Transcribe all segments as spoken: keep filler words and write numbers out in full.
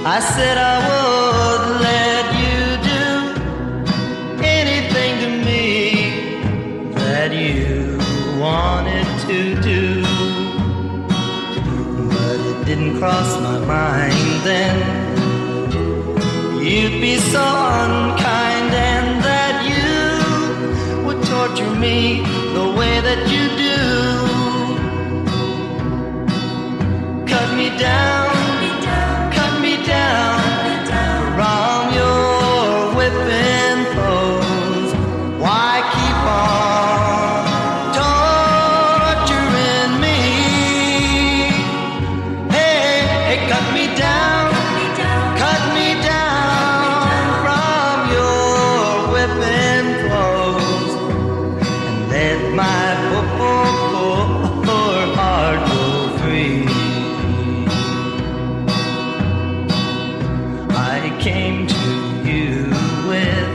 I said I would let you do anything to me that you wanted to do, but it didn't cross my mind then you'd be so unkind and that you would torture me the way that you do. Cut me down, cut me down from your whipping post. Why keep on torturing me? Hey, hey, cut me down, cut me down from your whipping post and let my poor, poor, poor heart go free. I came to you with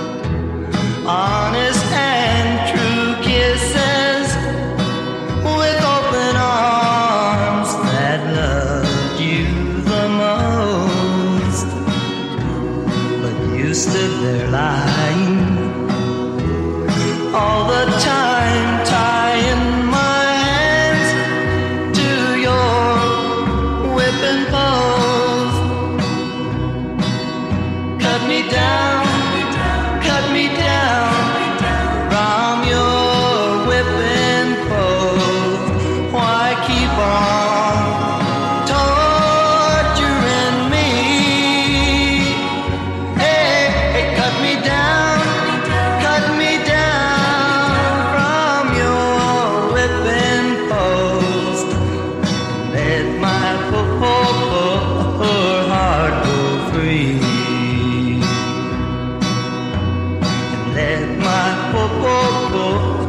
honest and true kisses, with open arms that loved you the most, but you stood there lying all the time, tying my hands to your whipping post. Cut me down, cut me down from your whipping post. Why keep on torturing me? Hey, hey, cut me down, cut me down from your whipping post. Let my poor, poor, poor heart go free. Let my poor, poor, poor